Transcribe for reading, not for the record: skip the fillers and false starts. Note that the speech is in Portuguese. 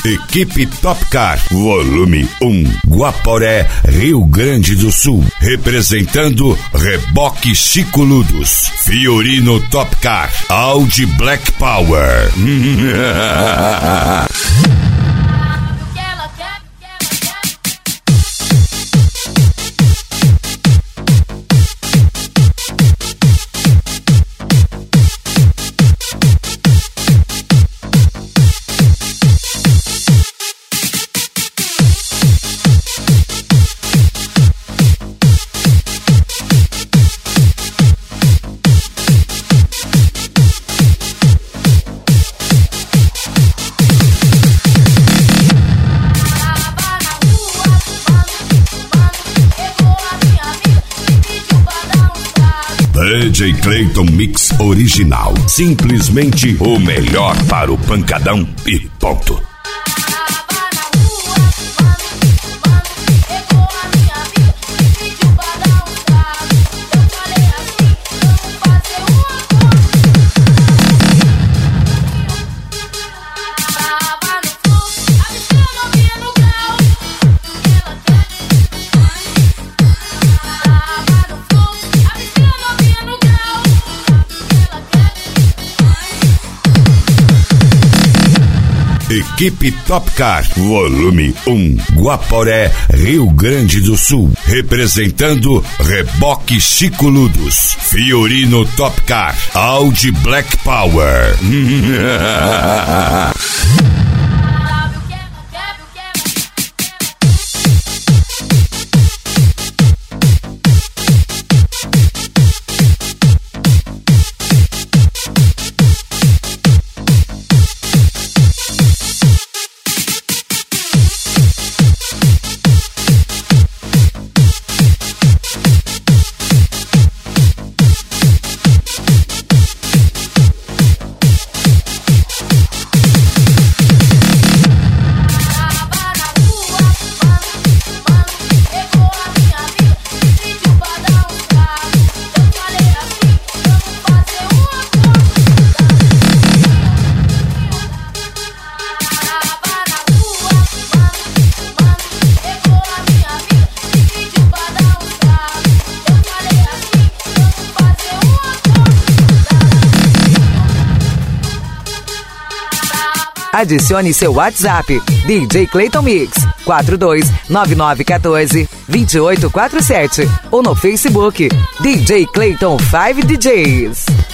Equipe Topcar, volume 1, Guaporé, Rio Grande do Sul. Representando Reboque Chico Ludos, Fiorino Topcar, Audi Black Power. DJ Clayton Mix Original. Simplesmente o melhor para o pancadão e ponto. Equipe Topcar, volume 1, Guaporé, Rio Grande do Sul. Representando Reboque Chico Ludos, Fiorino Topcar, Audi Black Power. Adicione seu WhatsApp, DJ Clayton Mix, 429914-2847, ou no Facebook, DJ Clayton 5 DJs.